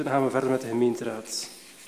Dan gaan we verder met de gemeenteraad.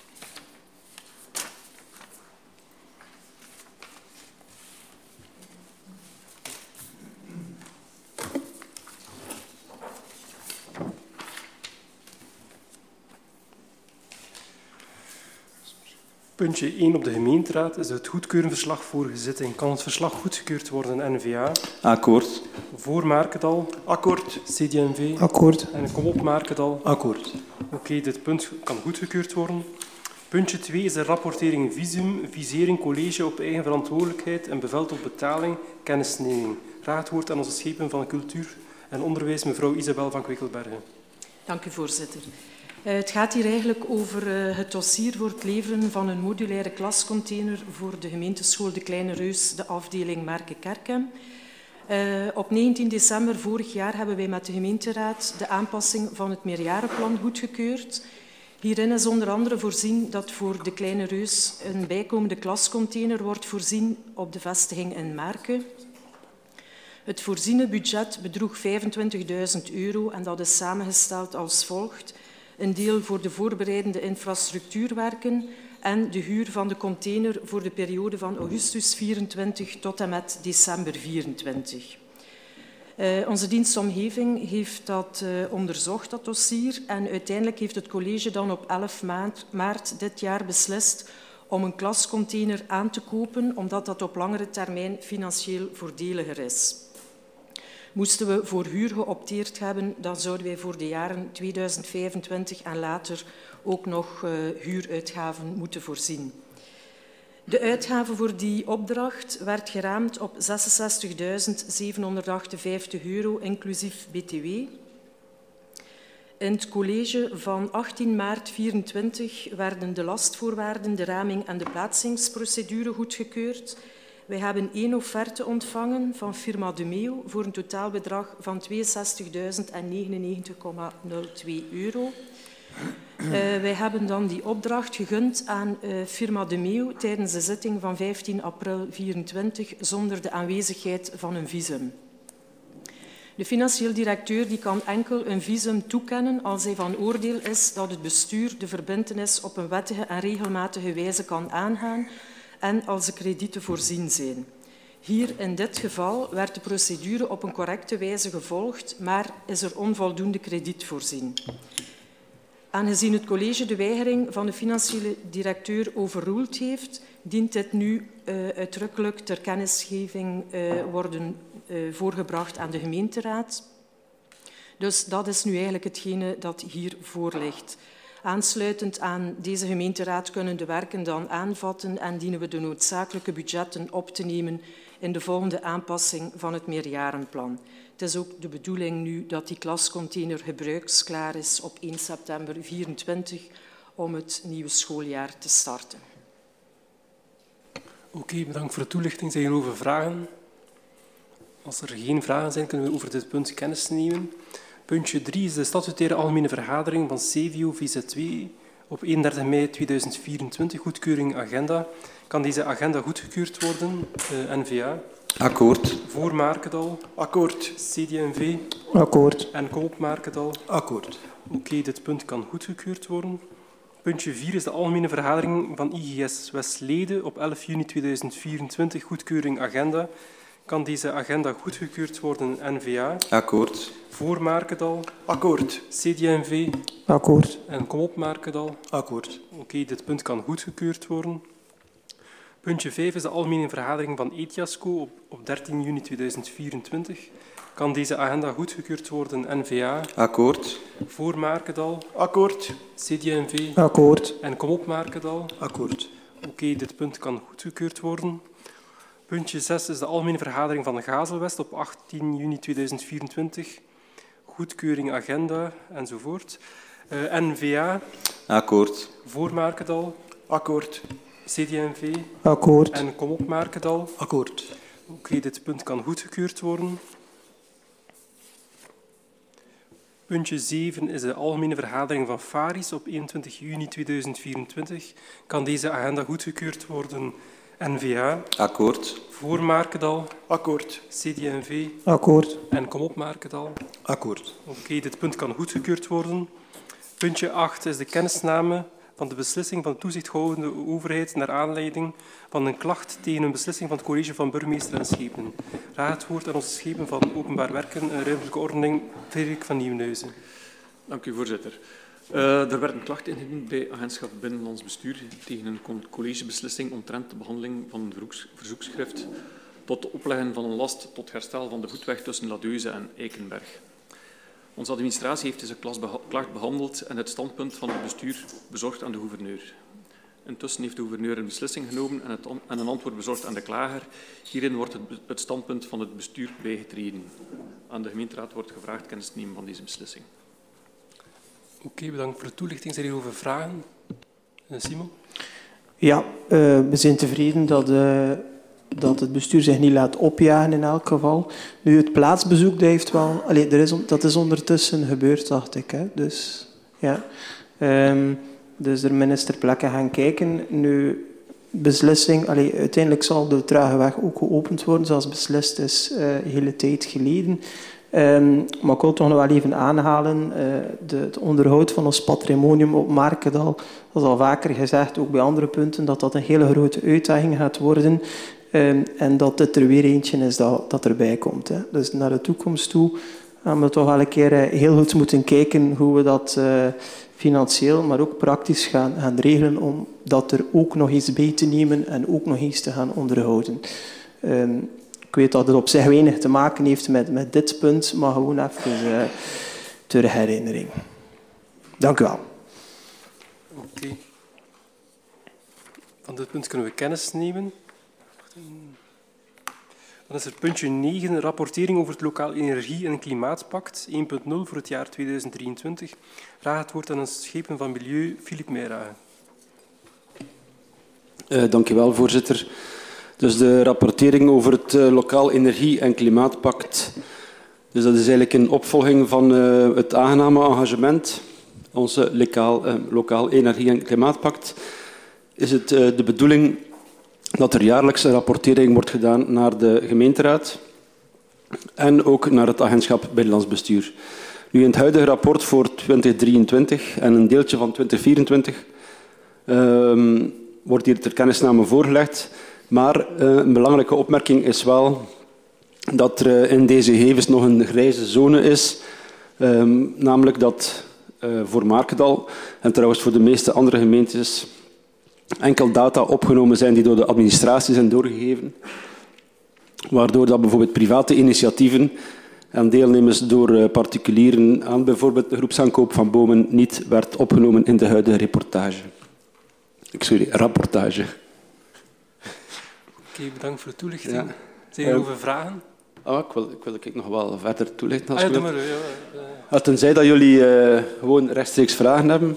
Puntje 1 op de gemeenteraad is het goedkeurenverslag voor gezitting. Kan het verslag goedgekeurd worden, N-VA? Akkoord. Voor Markendal? Akkoord. CD&V? Akkoord. En kom op Markendal? Akkoord. Oké, dit punt kan goedgekeurd worden. Puntje 2 is de rapportering visum, visering, college op eigen verantwoordelijkheid en bevel tot betaling, kennisneming. Graag het woord aan onze schepen van cultuur en onderwijs, mevrouw Isabel van Kwikkelbergen. Dank u, voorzitter. Het gaat hier eigenlijk over het dossier voor het leveren van een modulaire klascontainer voor de gemeenteschool De Kleine Reus, de afdeling Merke-Kerkem. Op 19 december vorig jaar hebben wij met de gemeenteraad de aanpassing van het meerjarenplan goedgekeurd. Hierin is onder andere voorzien dat voor De Kleine Reus een bijkomende klascontainer wordt voorzien op de vestiging in Merke. Het voorziene budget bedroeg €25.000 en dat is samengesteld als volgt. Een deel voor de voorbereidende infrastructuurwerken en de huur van de container voor de periode van augustus 24 tot en met december 24. Onze dienstomgeving heeft dat onderzocht, dat dossier, en uiteindelijk heeft het college dan op 11 maart dit jaar beslist om een klascontainer aan te kopen, omdat dat op langere termijn financieel voordeliger is. Moesten we voor huur geopteerd hebben, dan zouden wij voor de jaren 2025 en later ook nog huuruitgaven moeten voorzien. De uitgave voor die opdracht werd geraamd op €66.758 inclusief BTW. In het college van 18 maart 2024 werden de lastvoorwaarden, de raming en de plaatsingsprocedure goedgekeurd. Wij hebben 1 offerte ontvangen van firma De Meeuw voor een totaalbedrag van €62.099,02. Wij hebben dan die opdracht gegund aan firma De Meeuw tijdens de zitting van 15 april 2024 zonder de aanwezigheid van een visum. De financieel directeur die kan enkel een visum toekennen als hij van oordeel is dat het bestuur de verbintenis op een wettige en regelmatige wijze kan aangaan en als de kredieten voorzien zijn. Hier in dit geval werd de procedure op een correcte wijze gevolgd, maar is er onvoldoende krediet voorzien. Aangezien het college de weigering van de financiële directeur overroeld heeft, dient dit nu uitdrukkelijk ter kennisgeving worden voorgebracht aan de gemeenteraad. Dus dat is nu eigenlijk hetgene dat hier voor ligt. Aansluitend aan deze gemeenteraad kunnen de werken dan aanvatten en dienen we de noodzakelijke budgetten op te nemen in de volgende aanpassing van het meerjarenplan. Het is ook de bedoeling nu dat die klascontainer gebruiksklaar is op 1 september 2024 om het nieuwe schooljaar te starten. Oké, bedankt voor de toelichting. Zijn er hierover vragen? Als er geen vragen zijn, kunnen we over dit punt kennis nemen. Puntje 3 is de statutaire algemene vergadering van CVO VZ2 op 31 mei 2024. Goedkeuring agenda. Kan deze agenda goedgekeurd worden? N-VA? Akkoord. Voor Markendal? Akkoord. CD&V? Akkoord. En kom op Markendal? Akkoord. Oké, dit punt kan goedgekeurd worden. Puntje 4 is de algemene vergadering van IGS Westlede op 11 juni 2024. Goedkeuring agenda. Kan deze agenda goedgekeurd worden, N-VA? Akkoord. Voor Markendal? Akkoord. CD&V? Akkoord. En kom op Markendal? Akkoord. Oké, dit punt kan goedgekeurd worden. Puntje 5 is de algemene vergadering van ETIASCO op 13 juni 2024. Kan deze agenda goedgekeurd worden, N-VA? Akkoord. Voor Markendal? Akkoord. CD&V? Akkoord. En kom op Markendal? Akkoord. Oké, dit punt kan goedgekeurd worden. Puntje 6 is de algemene vergadering van Gazelwest op 18 juni 2024. Goedkeuring agenda enzovoort. N-VA? Akkoord. Voor Markendal? Akkoord. CD&V? Akkoord. En kom op Markendal? Akkoord. Oké, dit punt kan goedgekeurd worden. Puntje 7 is de algemene vergadering van FARIS op 21 juni 2024. Kan deze agenda goedgekeurd worden? N-VA? Akkoord. Voor Markendal? Akkoord. CD&V? Akkoord. En kom op Markendal? Akkoord. Oké, dit punt kan goedgekeurd worden. Puntje 8 is de kennisname van de beslissing van de toezichthoudende overheid naar aanleiding van een klacht tegen een beslissing van het college van burgemeester en schepen. Graag het woord aan onze schepen van openbaar werken en ruimtelijke ordening, Frederik van Nieuwenhuizen. Dank u, voorzitter. Er werd een klacht ingediend bij Agentschap Binnenlands Bestuur tegen een collegebeslissing omtrent de behandeling van een verzoekschrift tot opleggen van een last tot herstel van de voetweg tussen Ladeuze en Eikenberg. Onze administratie heeft deze klacht behandeld en het standpunt van het bestuur bezorgd aan de gouverneur. Intussen heeft de gouverneur een beslissing genomen en een antwoord bezorgd aan de klager. Hierin wordt het standpunt van het bestuur bijgetreden. Aan de gemeenteraad wordt gevraagd kennis te nemen van deze beslissing. Oké, bedankt voor de toelichting. Zijn er hierover vragen? Simon? Ja, we zijn tevreden dat het bestuur zich niet laat opjagen in elk geval. Nu, het plaatsbezoek dat heeft wel... dat is ondertussen gebeurd, dacht ik. Hè? Dus, ja. Dus de minister plekke gaan kijken. Nu, beslissing... uiteindelijk zal de trage weg ook geopend worden, zoals beslist is een hele tijd geleden. Maar ik wil toch nog wel even aanhalen, het onderhoud van ons patrimonium op Markendal, dat is al vaker gezegd, ook bij andere punten, dat een hele grote uitdaging gaat worden. En dat dit er weer eentje is dat erbij komt. Hè. Dus naar de toekomst toe gaan we toch wel een keer heel goed moeten kijken hoe we dat financieel, maar ook praktisch gaan regelen om dat er ook nog eens bij te nemen en ook nog eens te gaan onderhouden. Ik weet dat het op zich weinig te maken heeft met dit punt, maar gewoon even ter herinnering. Dank u wel. Oké. Van dit punt kunnen we kennis nemen. Dan is er puntje 9, rapportering over het lokaal energie- en klimaatpact 1.0 voor het jaar 2023. Vraag het woord aan een schepen van Milieu, Philippe Meijragen. Dank u wel, voorzitter. Dus de rapportering over het lokaal energie- en klimaatpact. Dus dat is eigenlijk een opvolging van het aangename engagement. Onze lokaal energie- en klimaatpact. Is het de bedoeling dat er jaarlijks een rapportering wordt gedaan naar de gemeenteraad en ook naar het agentschap Binnenlands Bestuur. Nu, in het huidige rapport voor 2023 en een deeltje van 2024 wordt hier ter kennisname voorgelegd. Maar een belangrijke opmerking is wel dat er in deze gegevens nog een grijze zone is. Namelijk dat voor Markendal en trouwens voor de meeste andere gemeentes enkel data opgenomen zijn die door de administratie zijn doorgegeven. Waardoor dat bijvoorbeeld private initiatieven en deelnemers door particulieren aan bijvoorbeeld de groepsaankoop van bomen niet werd opgenomen in de huidige rapportage. Oké, bedankt voor de toelichting. Ja. Zijn er over vragen? Ik wil nog wel verder toelichten. Doe maar. Tenzij dat jullie gewoon rechtstreeks vragen hebben.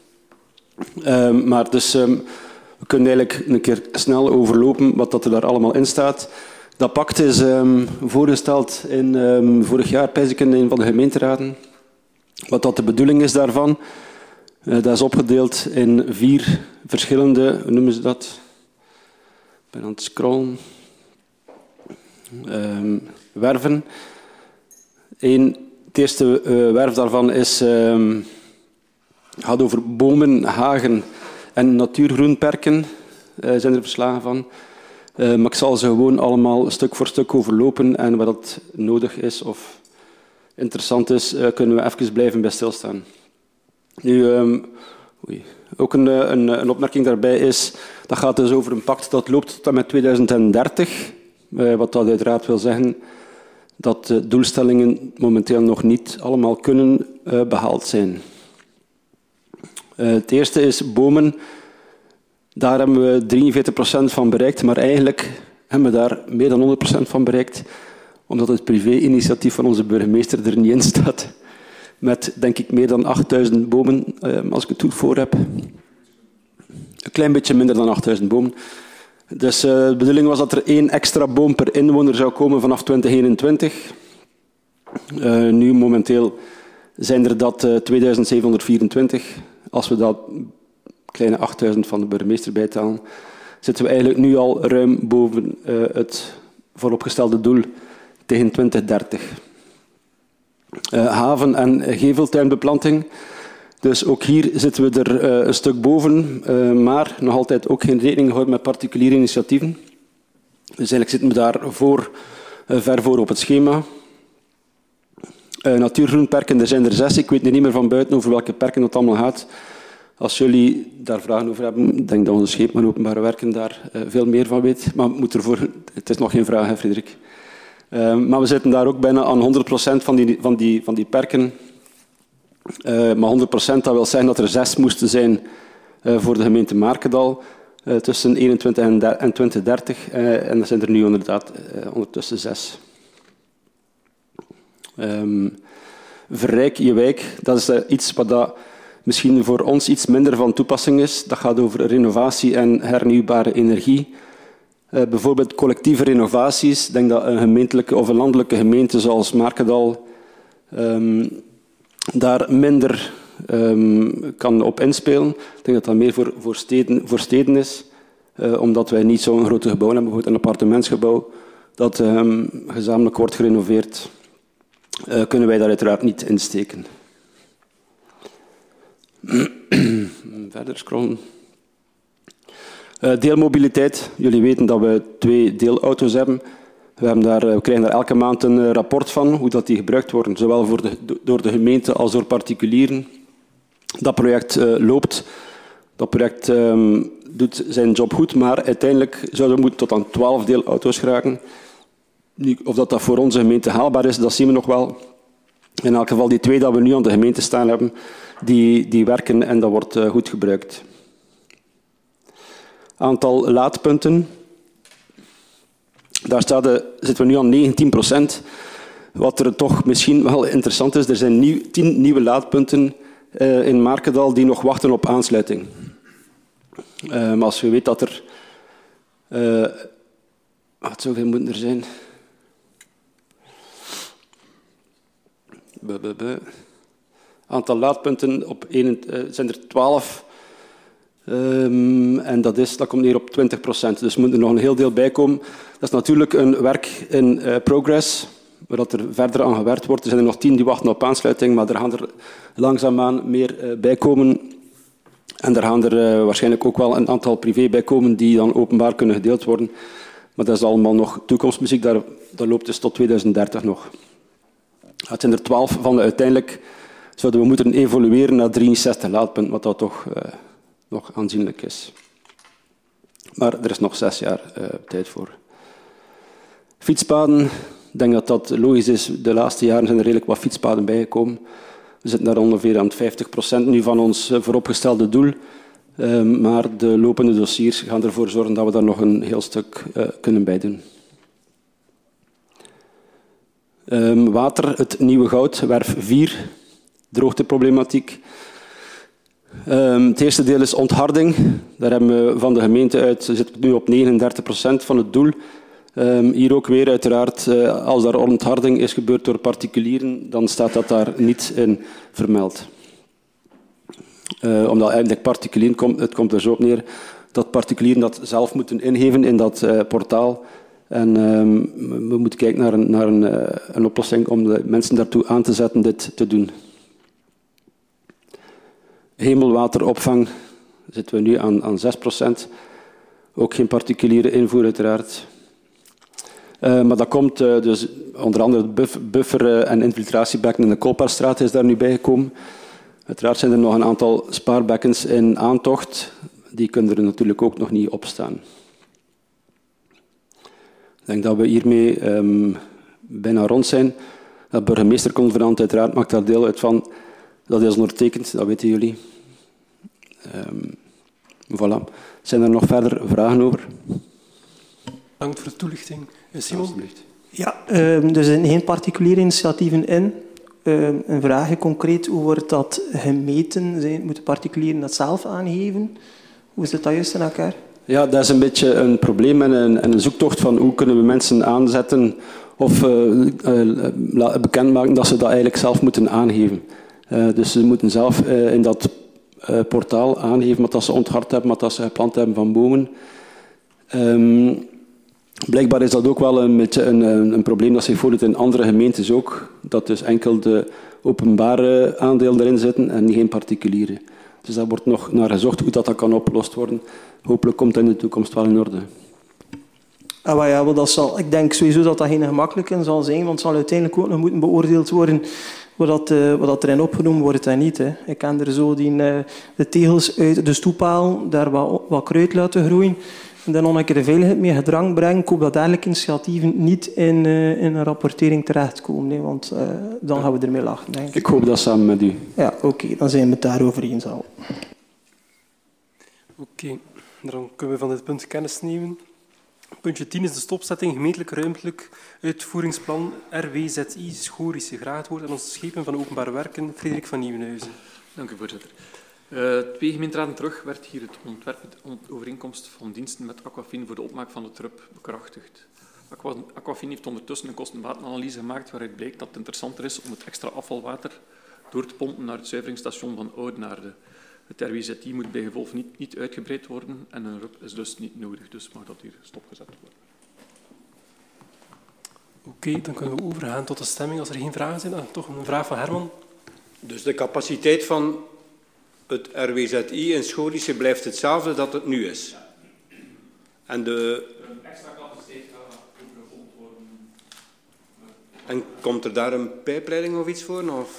Maar dus, we kunnen eigenlijk een keer snel overlopen wat dat er daar allemaal in staat. Dat pact is voorgesteld in vorig jaar, pijs ik, in een van de gemeenteraden. Wat dat de bedoeling is daarvan. Dat is opgedeeld in 4 verschillende, hoe noemen ze dat? Ik ben aan het scrollen. Werven. Het eerste werf daarvan gaat over bomen, hagen en natuurgroenperken. Zijn er verslagen van. Maar ik zal ze gewoon allemaal stuk voor stuk overlopen. En wat dat nodig is of interessant is, kunnen we even blijven bij stilstaan. Nu, ook een opmerking daarbij is, dat gaat dus over een pact dat loopt tot en met 2030. Wat dat uiteraard wil zeggen dat de doelstellingen momenteel nog niet allemaal kunnen behaald zijn. Het eerste is bomen. Daar hebben we 43% van bereikt, maar eigenlijk hebben we daar meer dan 100% van bereikt, omdat het privé-initiatief van onze burgemeester er niet in staat. Met, denk ik, meer dan 8000 bomen, als ik het goed voor heb. Een klein beetje minder dan 8000 bomen. Dus de bedoeling was dat er 1 extra boom per inwoner zou komen vanaf 2021. Nu momenteel zijn er dat 2724. Als we dat kleine 8000 van de burgemeester bijtalen, zitten we eigenlijk nu al ruim boven het vooropgestelde doel tegen 2030. Haven- en geveltuinbeplanting. Dus ook hier zitten we er een stuk boven, maar nog altijd ook geen rekening gehouden met particuliere initiatieven. Dus eigenlijk zitten we daar ver voor op het schema. Natuurgroenperken, er zijn er 6. Ik weet niet meer van buiten over welke perken het allemaal gaat. Als jullie daar vragen over hebben, ik denk dat onze scheepman openbare werken daar veel meer van weet. Maar het is nog geen vraag, hè, Frederik. Maar we zitten daar ook bijna aan 100% van die perken. Maar 100% dat wil zeggen dat er 6 moesten zijn voor de gemeente Markendal tussen 21 en 2030. En dat zijn er nu inderdaad ondertussen 6. Verrijk je wijk, dat is iets wat misschien voor ons iets minder van toepassing is. Dat gaat over renovatie en hernieuwbare energie. Bijvoorbeeld collectieve renovaties. Ik denk dat een gemeentelijke of een landelijke gemeente zoals Markendal daar minder kan op inspelen. Ik denk dat dat meer voor steden is. Omdat wij niet zo'n grote gebouw hebben, bijvoorbeeld een appartementsgebouw, dat gezamenlijk wordt gerenoveerd. Kunnen wij daar uiteraard niet in steken. Verder scrollen. Deelmobiliteit. Jullie weten dat we 2 deelauto's hebben. We krijgen daar elke maand een rapport van, hoe die gebruikt worden, zowel door de gemeente als door particulieren. Dat project loopt. Dat project doet zijn job goed, maar uiteindelijk zouden we moeten tot aan 12 deelauto's geraken. Of dat voor onze gemeente haalbaar is, dat zien we nog wel. In elk geval die 2 dat we nu aan de gemeente staan hebben, die werken en dat wordt goed gebruikt. Aantal laadpunten. Daar zitten we nu aan 19%. Wat er toch misschien wel interessant is, er zijn 10 nieuwe laadpunten in Markendal die nog wachten op aansluiting. Maar als je weet dat er... zoveel moeten er zijn... Aantal laadpunten zijn er 12. En dat komt neer op 20%. Dus moet er nog een heel deel bij komen. Dat is natuurlijk een werk in progress, waar er verder aan gewerkt wordt. Er zijn er nog 10 die wachten op aansluiting, maar er gaan er langzaamaan meer bij komen. En er gaan er waarschijnlijk ook wel een aantal privé bij komen die dan openbaar kunnen gedeeld worden. Maar dat is allemaal nog toekomstmuziek. Dat loopt dus tot 2030 nog. Het zijn er 12 van de uiteindelijk zouden we moeten evolueren naar 63 laadpunten, wat dat toch nog aanzienlijk is. Maar er is nog 6 jaar tijd voor. Fietspaden, ik denk dat dat logisch is. De laatste jaren zijn er redelijk wat fietspaden bijgekomen. We zitten daar ongeveer aan 50% nu van ons vooropgestelde doel. Maar de lopende dossiers gaan ervoor zorgen dat we daar nog een heel stuk kunnen bijdoen. Water, het nieuwe goud, werf 4, droogteproblematiek. Het eerste deel is ontharding. Daar hebben we van de gemeente uit, zitten we nu op 39% van het doel. Hier ook weer uiteraard, als daar ontharding is gebeurd door particulieren, dan staat dat daar niet in vermeld. Omdat eigenlijk particulieren, het komt er zo op neer, dat particulieren dat zelf moeten ingeven in dat portaal. En we moeten kijken naar een oplossing om de mensen daartoe aan te zetten dit te doen. Hemelwateropvang zitten we nu aan 6%. Ook geen particuliere invoer uiteraard. Maar dat komt dus onder andere het buffer- en infiltratiebekken in de Kolpaarstraat is daar nu bijgekomen. Uiteraard zijn er nog een aantal spaarbekkens in aantocht. Die kunnen er natuurlijk ook nog niet op staan. Ik denk dat we hiermee bijna rond zijn. De burgemeesterconferentie uiteraard maakt daar deel uit van. Dat is ondertekend, dat weten jullie. Voilà. Zijn er nog verder vragen over? Bedankt voor de toelichting. Simon? Ja, er zijn geen particuliere initiatieven in. Een vraagje concreet, hoe wordt dat gemeten? Moeten particulieren dat zelf aangeven? Hoe zit dat juist in elkaar? Ja, dat is een beetje een probleem en een zoektocht van hoe kunnen we mensen aanzetten of bekendmaken dat ze dat eigenlijk zelf moeten aangeven. Dus ze moeten zelf in dat portaal aangeven wat dat ze onthard hebben, wat dat ze geplant hebben van bomen. Blijkbaar is dat ook wel een beetje een probleem dat zich voordoet in andere gemeentes ook. Dat dus enkel de openbare aandelen erin zitten en geen particuliere. Dus daar wordt nog naar gezocht hoe dat kan opgelost worden. Hopelijk komt dat in de toekomst wel in orde. Maar ja, dat zal, ik denk sowieso dat dat geen gemakkelijke zal zijn, want het zal uiteindelijk ook nog moeten beoordeeld worden wat erin opgenomen wordt en niet. Hè. Ik kan er zo de tegels uit de stoephaal, daar wat kruid laten groeien en dan nog een keer de veiligheid mee gedrang brengen. Ik hoop dat dergelijke initiatieven niet in een rapportering terechtkomen, hè, want dan gaan we ermee lachen, denk ik. Ik hoop dat samen met u. Ja, oké, dan zijn we het daarover eens al. Oké, dan kunnen we van dit punt kennis nemen. Puntje 10 is de stopzetting gemeentelijk ruimtelijk uitvoeringsplan RWZI Schorische. Graag het woord aan onze schepen van Openbare Werken, Frederik van Nieuwenhuizen. Dank u, voorzitter. 2 gemeenteraden terug werd hier het ontwerp overeenkomst van diensten met Aquafin voor de opmaak van de TRUP bekrachtigd. Aquafin heeft ondertussen een kosten-batenanalyse gemaakt waaruit blijkt dat het interessanter is om het extra afvalwater door te pompen naar het zuiveringsstation van Oudenaarde. Het RWZI moet bij gevolg niet uitgebreid worden en een RUP is dus niet nodig, dus mag dat hier stopgezet worden. Oké, dan kunnen we overgaan tot de stemming. Als er geen vragen zijn, dan toch een vraag van Herman. Dus de capaciteit van het RWZI in Schorische blijft hetzelfde dat het nu is. En de... Een extra capaciteit gaat overgepompt worden. En komt er daar een pijpleiding of iets voor? Of?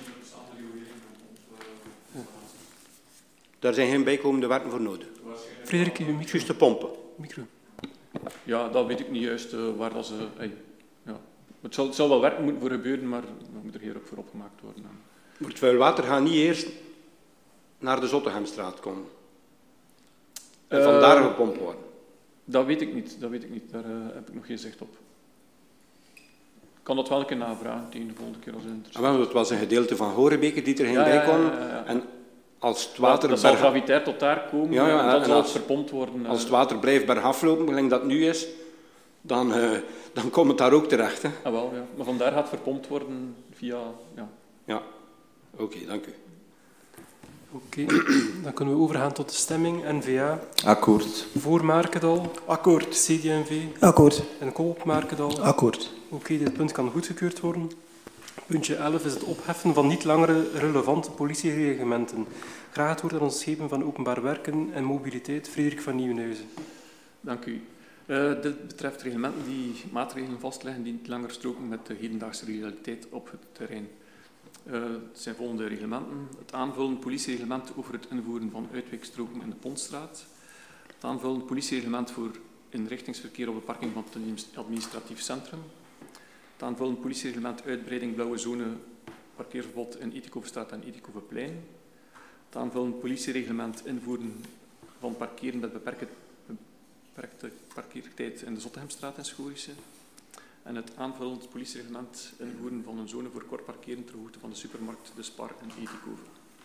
Daar zijn geen bijkomende werken voor nodig. Frederik, uw micro. Juist de pompen. Micro. Ja, dat weet ik niet juist waar dat ze... ja. Het zal wel werk moeten voor gebeuren, maar dat moet er hier ook voor opgemaakt worden. Maar het vuil water gaat niet eerst naar de Zottegemstraat komen. En vandaar gepompt worden. Dat weet ik niet. Daar heb ik nog geen zicht op. Ik kan dat wel een keer navragen tegen de volgende keer als het interessant is. Dat was een gedeelte van Horebeke die er ging bij kon. En als het water... Dat zal gravitair tot daar komen en dan zal het verpompt worden. Als het water blijft bergaf lopen, gelijk dat nu is, dan komt het daar ook terecht. Hè? Ah, wel, ja. Maar vandaar gaat het verpompt worden via... Ja, oké, dank u. Oké, dan kunnen we overgaan tot de stemming. N-VA. Akkoord. Voor Markendal. Akkoord. CD&V. Akkoord. En Koop Markendal. Akkoord. Oké, dit punt kan goedgekeurd worden. Puntje 11 is het opheffen van niet langere relevante politiereglementen. Graag het woord aan ons schepen van Openbaar Werken en Mobiliteit, Frederik van Nieuwenhuizen. Dank u. Dit betreft reglementen die maatregelen vastleggen die niet langer stroken met de hedendaagse realiteit op het terrein. Het zijn volgende reglementen. Het aanvullend politiereglement over het invoeren van uitwijkstroken in de Pontstraat. Het aanvullend politiereglement voor inrichtingsverkeer op de parking van het administratief centrum. Het aanvullend politiereglement uitbreiding blauwe zone parkeerverbod in Etikoverstraat en Etikoverplein. Het aanvullend politiereglement invoeren van parkeren met beperkte parkeertijd in de Zottegemstraat in Schorische. En het aanvullend politiereglement invoeren van een zone voor kort parkeren ter hoogte van de supermarkt De Spar in Etikove.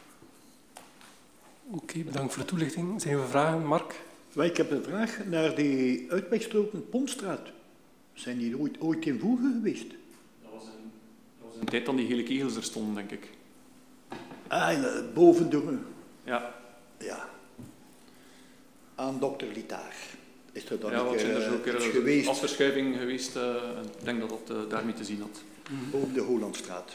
Oké, bedankt voor de toelichting. Zijn er vragen, Mark? Ik heb een vraag naar die uitweggestroken Pontstraat. Zijn die ooit in voegen geweest? Dat was een tijd dat die gele kegels er stonden, denk ik. Boven de... Ja. Ja. Aan dokter Litaar. Is er dan wat zijn er zo iets geweest? Afverschuiving geweest. Ik denk dat dat daarmee te zien had. Boven de Hollandstraat.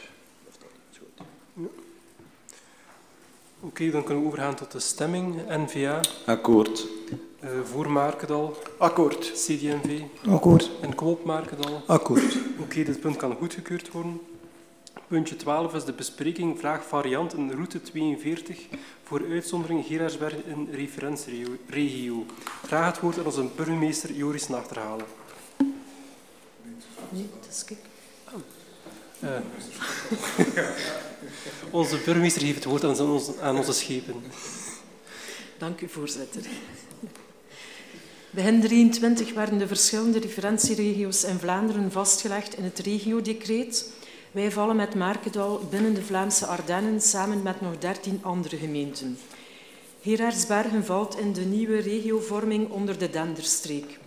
Oké, dan kunnen we overgaan tot de stemming. N-VA. Akkoord. Voor Markendal. Akkoord. CD&V. Akkoord. En Koop Markendal. Akkoord. Oké, dit punt kan goedgekeurd worden. Puntje 12 is de bespreking vraag variant in route 42 voor uitzondering Gerardsberg in referentieregio. Graag het woord aan onze burgemeester Joris Nachterhalen. Nee, dat is ik. Onze burgemeester geeft het woord aan onze schepen. Dank u, voorzitter. Begin 23 werden de verschillende referentieregio's in Vlaanderen vastgelegd in het regiodecreet. Wij vallen met Markendal binnen de Vlaamse Ardennen samen met nog 13 andere gemeenten. Gerardsbergen valt in de nieuwe regiovorming onder de Denderstreek.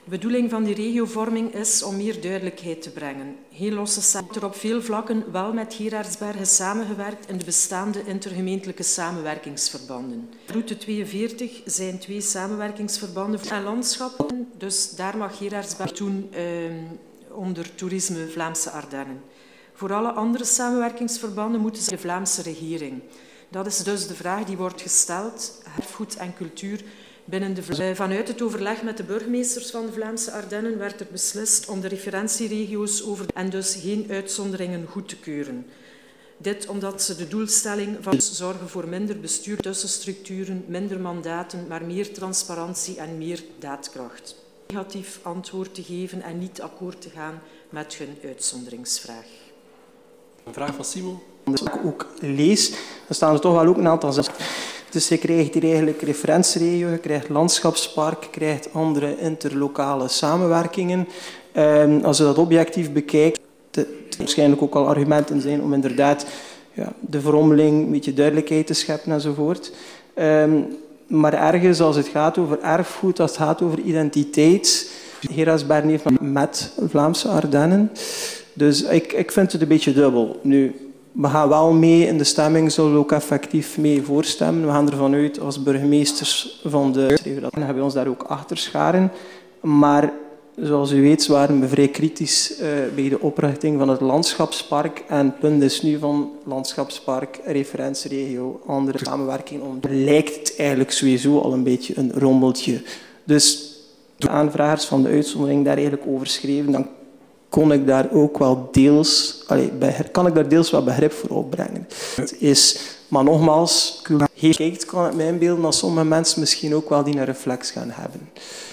De bedoeling van die regiovorming is om meer duidelijkheid te brengen. Heel losse samenwerking er op veel vlakken wel met Geraardsbergen samengewerkt in de bestaande intergemeentelijke samenwerkingsverbanden. Route 42 zijn 2 samenwerkingsverbanden en landschappen, dus daar mag Geraardsbergen toen onder toerisme Vlaamse Ardennen. Voor alle andere samenwerkingsverbanden moeten ze de Vlaamse regering. Dat is dus de vraag die wordt gesteld, erfgoed en cultuur binnen de vanuit het overleg met de burgemeesters van de Vlaamse Ardennen werd er beslist om de referentieregio's over en dus geen uitzonderingen goed te keuren. Dit omdat ze de doelstelling van zorgen voor minder bestuur, tussenstructuren, minder mandaten, maar meer transparantie en meer daadkracht. Negatief antwoord te geven en niet akkoord te gaan met hun uitzonderingsvraag. Een vraag van Simon. Als ik ook lees, dan staan er toch wel ook een aantal zaken. Dus je krijgt hier eigenlijk referentieregio, je krijgt landschapspark, je krijgt andere interlokale samenwerkingen. Als je dat objectief bekijkt, er waarschijnlijk ook al argumenten zijn om inderdaad de verrommeling, een beetje duidelijkheid te scheppen enzovoort. Maar ergens, als het gaat over erfgoed, als het gaat over identiteit, Geraardsbergen heeft met Vlaamse Ardennen. Dus ik vind het een beetje dubbel. Nu, we gaan wel mee in de stemming, zullen we ook effectief mee voorstemmen. We gaan ervan uit als burgemeesters van de regio, dat hebben we ons daar ook achter scharen. Maar zoals u weet waren we vrij kritisch bij de oprichting van het landschapspark. En het punt is nu van landschapspark, referentieregio, andere samenwerking. Lijkt het eigenlijk sowieso al een beetje een rommeltje. Dus de aanvragers van de uitzondering daar eigenlijk over schreven, dan kon ik daar ook wel deels, kan ik daar deels wel begrip voor opbrengen. Het is, maar nogmaals, heel kijkt, kan het mij inbeelden dat sommige mensen misschien ook wel die een reflex gaan hebben.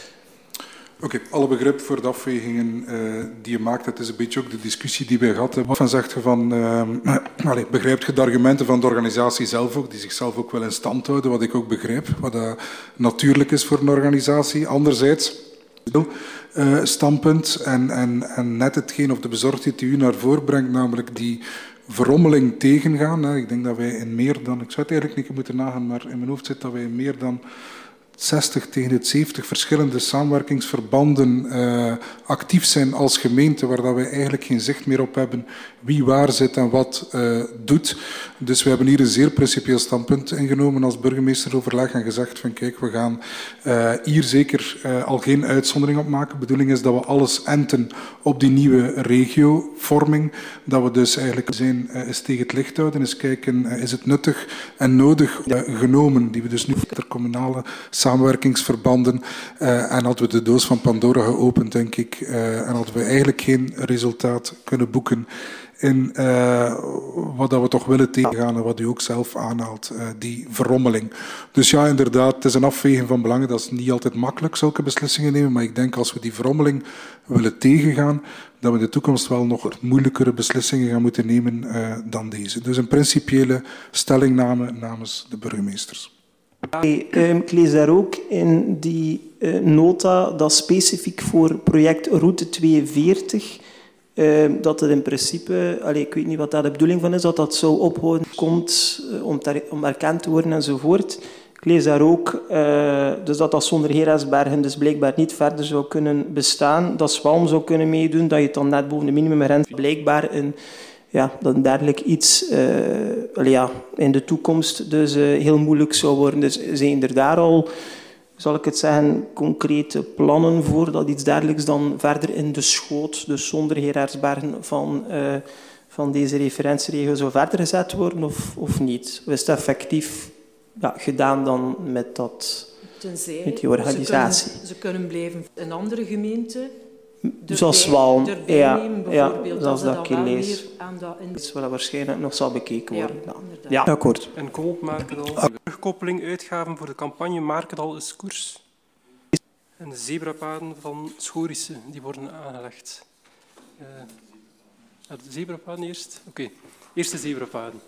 Oké, alle begrip voor de afwegingen die je maakt. Het is een beetje ook de discussie die wij gehad hebben. Van zegt je van, begrijpt je de argumenten van de organisatie zelf ook, die zichzelf ook wel in stand houden, wat ik ook begrijp, wat natuurlijk is voor een organisatie. Anderzijds, standpunt en net hetgeen of de bezorgdheid die u naar voren brengt, namelijk die verrommeling tegengaan. Ik denk dat wij in meer dan, ik zou het eigenlijk niet moeten nagaan, maar in mijn hoofd zit dat wij in meer dan 60 tegen het 70 verschillende samenwerkingsverbanden actief zijn als gemeente, waar dat wij eigenlijk geen zicht meer op hebben wie waar zit en wat doet. Dus we hebben hier een zeer principieel standpunt ingenomen als burgemeesteroverleg en gezegd van kijk, we gaan hier zeker al geen uitzondering op maken. De bedoeling is dat we alles enten op die nieuwe regiovorming. Dat we dus eigenlijk zijn eens tegen het licht houden, eens kijken is het nuttig en nodig genomen, die we dus nu intercommunale samenwerkingsverbanden en hadden we de doos van Pandora geopend, denk ik, en hadden we eigenlijk geen resultaat kunnen boeken in wat dat we toch willen tegengaan en wat u ook zelf aanhaalt, die verrommeling. Dus ja, inderdaad, het is een afweging van belangen. Dat is niet altijd makkelijk, zulke beslissingen nemen, maar ik denk als we die verrommeling willen tegengaan, dat we in de toekomst wel nog moeilijkere beslissingen gaan moeten nemen dan deze. Dus een principiële stellingname namens de burgemeesters. Ik lees daar ook in die nota dat specifiek voor project Route 42 dat het in principe, ik weet niet wat daar de bedoeling van is, dat dat zo ophouden komt om erkend te worden enzovoort. Ik lees daar ook dus dat zonder Geraardsbergen dus blijkbaar niet verder zou kunnen bestaan, dat Zwalm zou kunnen meedoen, dat je het dan net boven de minimumrente blijkbaar dat dergelijk iets in de toekomst dus heel moeilijk zou worden. Dus zijn er daar al, zal ik het zeggen, concrete plannen voor dat iets dergelijks dan verder in de schoot, dus zonder Geraardsbergen van deze referentieregio zou verder gezet worden of niet? Of is het effectief gedaan dan met met die organisatie? Ze kunnen blijven in andere gemeenten. Zoals Zwalm, bijvoorbeeld, zoals dat ik lees. Dat is wat waarschijnlijk nog zal bekeken worden. Ja, akkoord. En Kolp Markendal. Terugkoppeling uitgaven voor de campagne Markendal is koers. En de zebrapaden van Schorische, die worden aangelegd. De zebrapaden eerst? Oké, eerst de zebrapaden.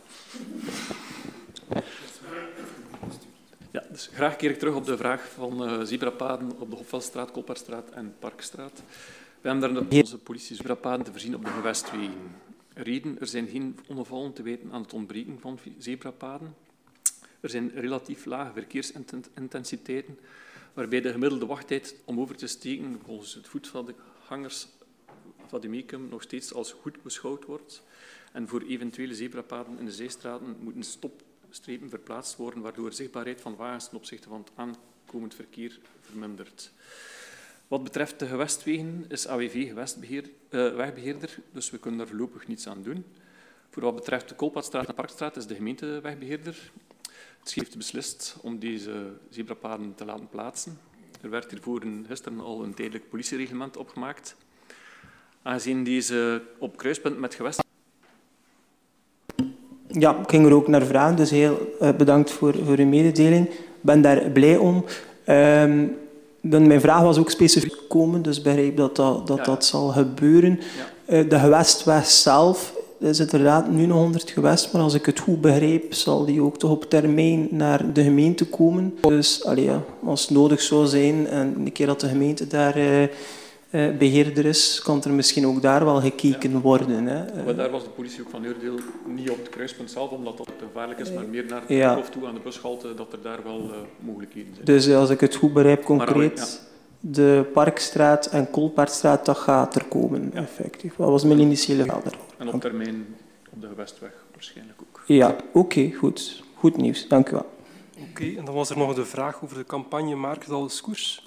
Ja, dus graag keer ik terug op de vraag van zebrapaden op de Hopvelstraat, Kolperstraat en Parkstraat. We hebben daar onze politie zebrapaden te voorzien op de gewestwegen. Reden, er zijn geen ongevallen te wijten aan het ontbreken van zebrapaden. Er zijn relatief lage verkeersintensiteiten, waarbij de gemiddelde wachttijd om over te steken volgens het voetgangersvademecum nog steeds als goed beschouwd wordt. En voor eventuele zebrapaden in de zijstraten moeten stopstrepen verplaatst worden, waardoor zichtbaarheid van wagens ten opzichte van het aankomend verkeer vermindert. Wat betreft de gewestwegen is AWV wegbeheerder, dus we kunnen daar voorlopig niets aan doen. Voor wat betreft de Koolpaadstraat en Parkstraat is de gemeente wegbeheerder. Het schip heeft beslist om deze zebrapaden te laten plaatsen. Er werd hiervoor gisteren al een tijdelijk politiereglement opgemaakt. Aangezien deze op kruispunt met gewest... Ja, ik ging er ook naar vragen, dus heel bedankt voor uw mededeling. Ik ben daar blij om. Mijn vraag was ook specifiek gekomen, dus ik begrijp dat zal gebeuren. Ja. De gewestweg zelf is inderdaad nu nog 100 gewest, maar als ik het goed begrijp, zal die ook toch op termijn naar de gemeente komen. Dus als het nodig zou zijn, en een keer dat de gemeente daar beheerder is, kan er misschien ook daar wel gekeken worden. Hè. Maar daar was de politie ook van oordeel, niet op het kruispunt zelf, omdat dat te gevaarlijk is, maar meer naar de kerkhof toe aan de bushalte, dat er daar wel mogelijkheden zijn. Dus als ik het goed begrijp, concreet, de Parkstraat en Koolpaardstraat, dat gaat er komen, effectief. Wat was mijn initiële verhaal daarover? En op termijn op de gewestweg waarschijnlijk ook. Ja, oké, goed. Goed nieuws, dank u wel. Oké, en dan was er nog de vraag over de campagne Marktdaleskoers.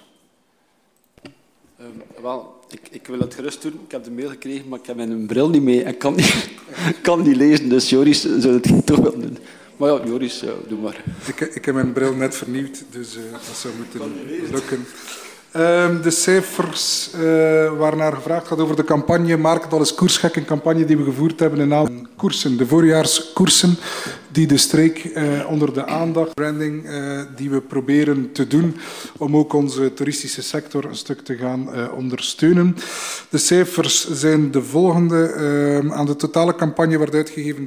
Wel, ik wil het gerust doen. Ik heb de mail gekregen, maar ik heb mijn bril niet mee en kan niet lezen. Dus Joris zou het toch wel doen. Maar ja, Joris, doe maar. Ik heb mijn bril net vernieuwd, dus dat zou moeten lukken. De cijfers waarnaar gevraagd gaat over de campagne Marktdaleskoers, een campagne die we gevoerd hebben in aantal koersen, de voorjaarskoersen, die de streek onder de aandacht, branding die we proberen te doen om ook onze toeristische sector een stuk te gaan ondersteunen. De cijfers zijn de volgende. Aan de totale campagne werd uitgegeven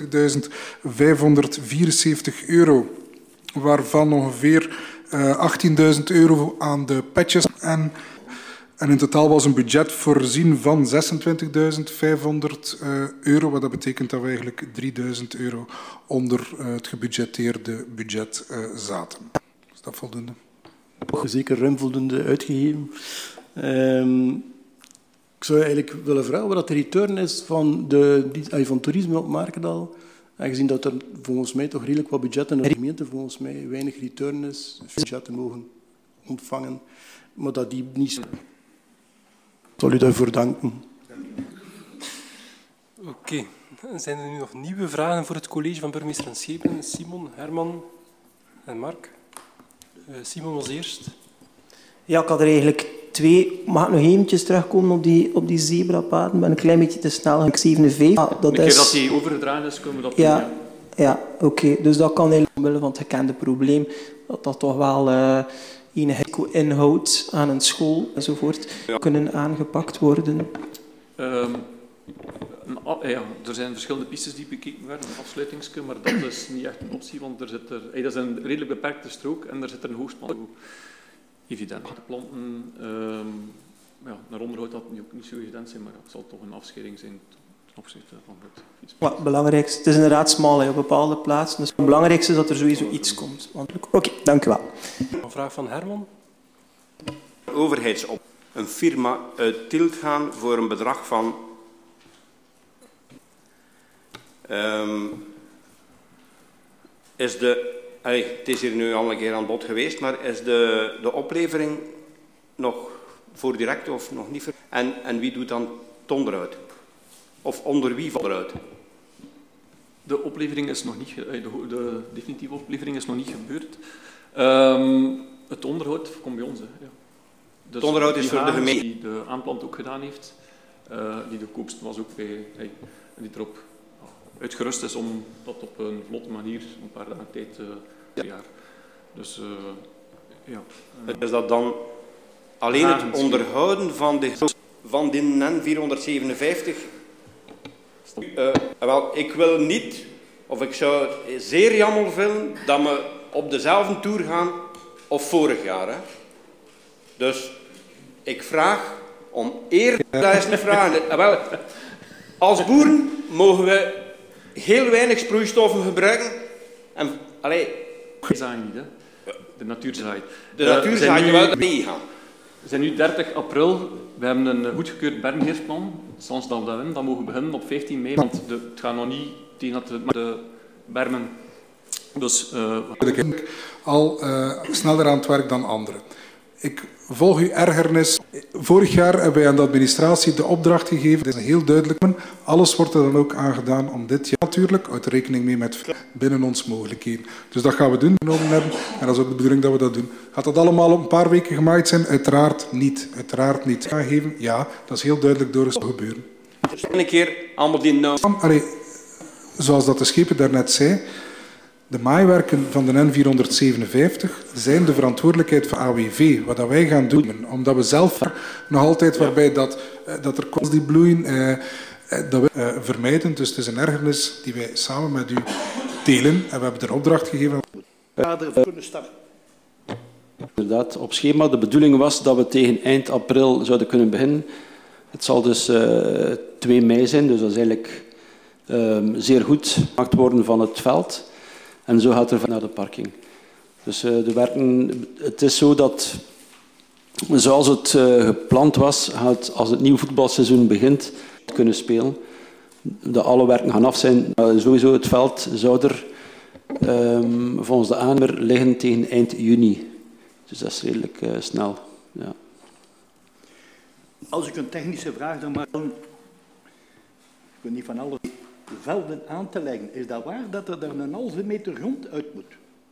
€23.574, waarvan ongeveer €18.000 aan de patches. En in totaal was een budget voorzien van €26.500, wat dat betekent dat we eigenlijk €3.000 onder het gebudgeteerde budget zaten. Is dat voldoende? Zeker ruim voldoende uitgegeven. Ik zou eigenlijk willen vragen wat de return is van toerisme op Markendal. Aangezien dat er volgens mij toch redelijk wat budgetten in de gemeente volgens mij weinig return is, budgetten mogen ontvangen, maar dat die niet... Ik zal u daarvoor danken. Oké. Zijn er nu nog nieuwe vragen voor het college van burgemeester en schepen? Simon, Herman en Mark. Simon als eerst. Ja, ik had er eigenlijk twee. Mag ik nog eventjes terugkomen op die zebrapaden? Ik ben een klein beetje te snel. Ik 57. Een keer dat die overgedragen is, kunnen we dat doen. Ja, oké. Dus dat kan eigenlijk omwille van het gekende probleem, dat toch wel enige inhoud aan een school enzovoort kunnen aangepakt worden. Er zijn verschillende pistes die bekeken werden, een afsluitingske, maar dat is niet echt een optie, want dat is een redelijk beperkte strook en er zit een hoogspan. Evident. De planten, naar onderhoud dat ook niet zo evident zijn, maar het zal toch een afscheiding zijn ten opzichte van het fietspad. Het belangrijkste, het is inderdaad smal op bepaalde plaatsen, dus het belangrijkste is dat er sowieso iets komt. Oké, dank u wel. Een vraag van Herman. Overheidsop. Een firma uit Tielt gaan voor een bedrag van... het is hier nu al een keer aan bod geweest, maar is de oplevering nog voor direct of nog niet? En wie doet dan het onderhoud? Of onder wie valt eruit? De oplevering is nog niet, de definitieve oplevering is nog niet gebeurd. Het onderhoud komt bij ons. Hè. Ja. Dus het onderhoud is voor de gemeente. Die de aanplant ook gedaan heeft, die de koopst was ook bij, die erop uitgerust is om dat op een vlotte manier een paar dagen tijd te jaar. Dus is dat dan alleen het onderhouden van de NN 457? Wel, ik wil niet, of ik zou het zeer jammer vinden, dat we op dezelfde toer gaan of vorig jaar. Hè. Dus ik vraag om eerlijke vragen. Wel, als boeren mogen we heel weinig sproeistoffen gebruiken. En, dat is eigenlijk niet, hè? De natuurzaai. De natuurzaai wel meegaan. We zijn nu 30 april. We hebben een goedgekeurd bermheersplan. Soms dat we dat hebben, dan mogen we beginnen op 15 mei, want het gaat nog niet tegen de bermen. Dus al sneller aan het werk dan anderen. Ik volg uw ergernis. Vorig jaar hebben wij aan de administratie de opdracht gegeven. Dat is heel duidelijk. Alles wordt er dan ook aan gedaan om dit jaar natuurlijk, uit rekening mee met binnen ons mogelijkheden. Dus dat gaan we doen, genomen hebben. En dat is ook de bedoeling dat we dat doen. Gaat dat allemaal op een paar weken gemaakt zijn? Uiteraard niet. Uiteraard niet. Aangeven? Ja, dat is heel duidelijk door het gebeuren. Dus een keer allemaal die nou. Zoals dat de schepen daarnet zei, de maaiwerken van de N457 zijn de verantwoordelijkheid van AWV. Wat dat wij gaan doen, omdat we zelf nog altijd waarbij dat er korrels die bloeien, dat we vermijden. Dus het is een ergernis die wij samen met u delen. En we hebben er opdracht gegeven. Inderdaad, op schema. De bedoeling was dat we tegen eind april zouden kunnen beginnen. Het zal dus 2 mei zijn, dus dat is eigenlijk zeer goed gemaakt worden van het veld. En zo gaat er naar de parking. Dus de werken, het is zo dat, zoals het gepland was, als het nieuwe voetbalseizoen begint, kunnen spelen. Dat alle werken gaan af zijn. Sowieso het veld zou er volgens de aannemer liggen tegen eind juni. Dus dat is redelijk snel. Ja. Als ik een technische vraag dan maar... Ik wil niet van alle velden aan te leggen. Is dat waar dat er een halve meter grond uit moet?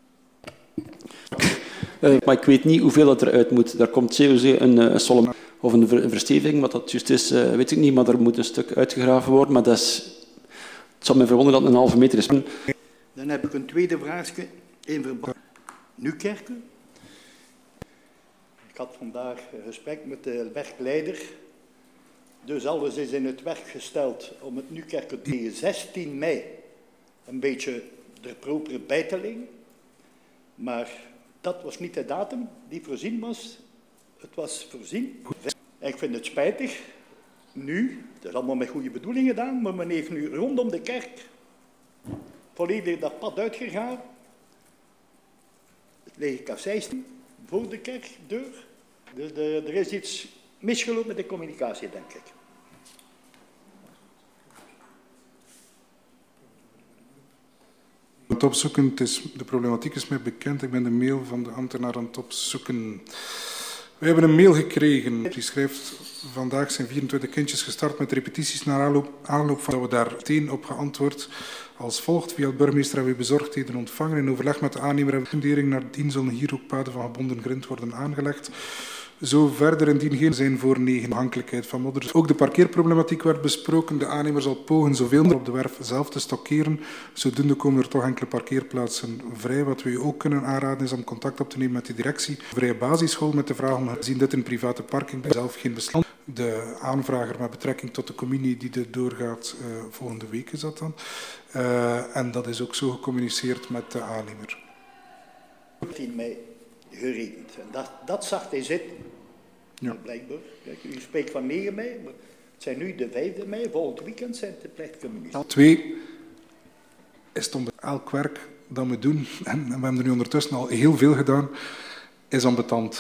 Maar ik weet niet hoeveel dat eruit moet. Daar komt COC een solom of een versteviging. Wat dat juist is, weet ik niet. Maar er moet een stuk uitgegraven worden. Maar dat is, het zal me verwonderen dat het een halve meter is. Dan heb ik een tweede vraagje in verband met Nieuwkerken. Ik had vandaag een gesprek met de werkleider. Dus alles is in het werk gesteld om het Nieuwkerken tegen 16 mei een beetje er proper bij te leggen. Maar dat was niet de datum die voorzien was. Het was voorzien. En ik vind het spijtig. Nu, dat is allemaal met goede bedoelingen gedaan, maar men heeft nu rondom de kerk volledig dat pad uitgegaan. Het lege kasseisten voor de kerkdeur. Dus er is iets misgelopen met de communicatie, denk ik. Het opzoeken, de problematiek is mij bekend. Ik ben de mail van de ambtenaar aan het opzoeken. We hebben een mail gekregen. Die schrijft, vandaag zijn 24 kindjes gestart met repetities naar aanloop van dat we daar meteen op geantwoord. Als volgt, via het burgemeester hebben we bezorgdheden ontvangen. In overleg met de aannemer hebben we fundering nadien zullen hier ook paden van gebonden grind worden aangelegd. Zo verder indien geen zijn voor 9 afhankelijkheid van modder. Ook de parkeerproblematiek werd besproken. De aannemer zal pogen zoveel mogelijk op de werf zelf te stockeren. Zodoende komen er toch enkele parkeerplaatsen vrij. Wat we u ook kunnen aanraden is om contact op te nemen met de directie. Vrije basisschool met de vraag om gezien dit een private parking bij zelf geen besluit. De aanvrager met betrekking tot de communie die dit doorgaat, volgende week is dat dan. En dat is ook zo gecommuniceerd met de aannemer. 10 mei geregend. En dat zag hij zitten. Ja. Blijkbaar. Kijk, u spreekt van 9 mei, maar het zijn nu de 5e mei. Volgend weekend zijn het de plechtige ministers. 2 is het om elk werk dat we doen, en we hebben er nu ondertussen al heel veel gedaan, is ambetant.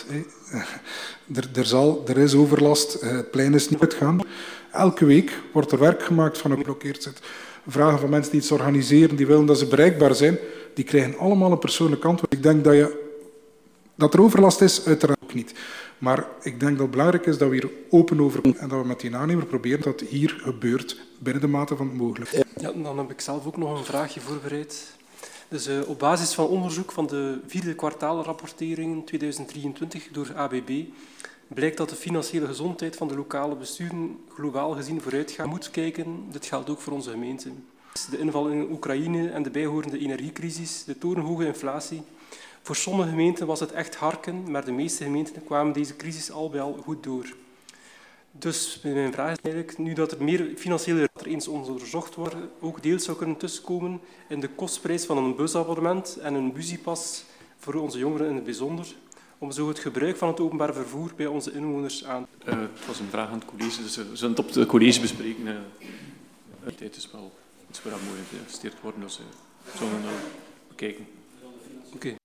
Er is overlast, het plein is niet uitgaan. Elke week wordt er werk gemaakt van een geblokkeerd zit. Vragen van mensen die iets organiseren, die willen dat ze bereikbaar zijn, die krijgen allemaal een persoonlijk antwoord. Ik denk dat er overlast is, uiteraard ook niet. Maar ik denk dat het belangrijk is dat we hier open over zijn en dat we met die aannemer proberen dat hier gebeurt binnen de mate van het mogelijk. Ja, dan heb ik zelf ook nog een vraagje voorbereid. Dus op basis van onderzoek van de 4e kwartaalrapportering 2023 door ABB blijkt dat de financiële gezondheid van de lokale besturen globaal gezien vooruitgaat. Moet kijken, dit geldt ook voor onze gemeente. De inval in Oekraïne en de bijhorende energiecrisis, de torenhoge inflatie. Voor sommige gemeenten was het echt harken, maar de meeste gemeenten kwamen deze crisis al bij al goed door. Dus mijn vraag is eigenlijk, nu dat er meer financiële er eens onderzocht wordt, ook deels zou kunnen tussenkomen in de kostprijs van een busabonnement en een busiepas voor onze jongeren in het bijzonder, om zo het gebruik van het openbaar vervoer bij onze inwoners aan te... Het was een vraag aan het college, dus we zullen het op het college bespreken. De tijd is wel iets waar mooi geïnvesteerd wordt, dus we zullen bekijken. Oké.